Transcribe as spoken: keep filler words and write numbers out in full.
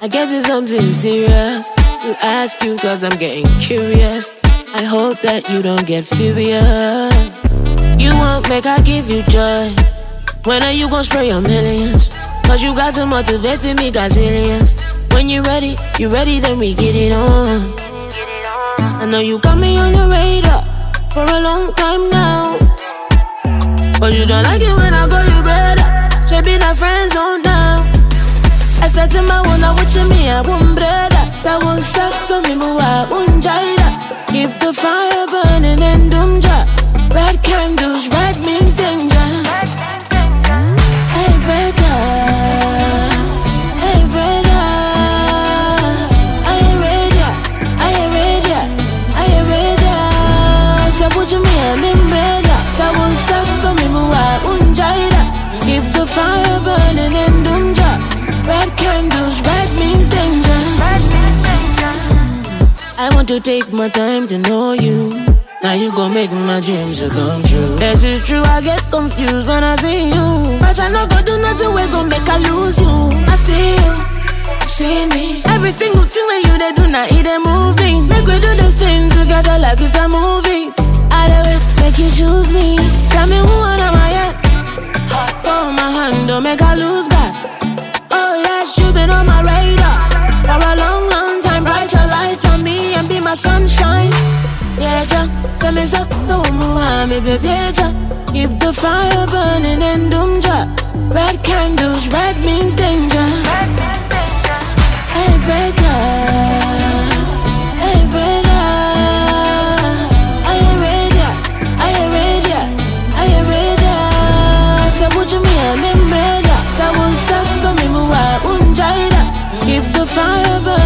I guess it's something serious to ask you, cause I'm getting curious. I hope that you don't get furious. You won't make I give you joy. When are you gon' spray your millions? Cause you got to motivate me, gazillions. When you ready, you ready, then we get it on. I know you got me on your radar for a long time now. But you don't like it when I call you brother. So be not friends on now. I said to my one, I watch me, I won't brother. So I won't stop, so me move, I won't jida. Keep the fire burning and doom ja. Red candles, red means danger. Hey brother, hey brother, I ain't ready, I ain't ready, I ain't ready. So put you me, I'm in brother. So I won't stop, so me move, I won't jida. Keep the fire burning and doom ja. Red candles, red means danger. I want to take my time to know you. Now you gon' make my dreams to come true. Yes, it's true, I get confused when I see you. But I no go do nothing, we gon' make I lose you. I see you, you see me. Every single thing when you they do, now it they move me. Make we do this thing together like it's a movie. I love it, make you choose me. Tell me who wanna my head. Hold my hand, don't make I lose God. Oh yes, you been on my radar for a long, long time. Bright your light on me and be my sunshine. Yeah, ja, tell me so, don't move me, baby, ja. Keep the fire burning and doom ja. Red candles, red means danger. Hey brother, hey brother, I ain't ready, I ain't ready, I ain't ready. So put you me, I'm in brother. So I won't stop, so me move, I won't jida. Keep the fire burning.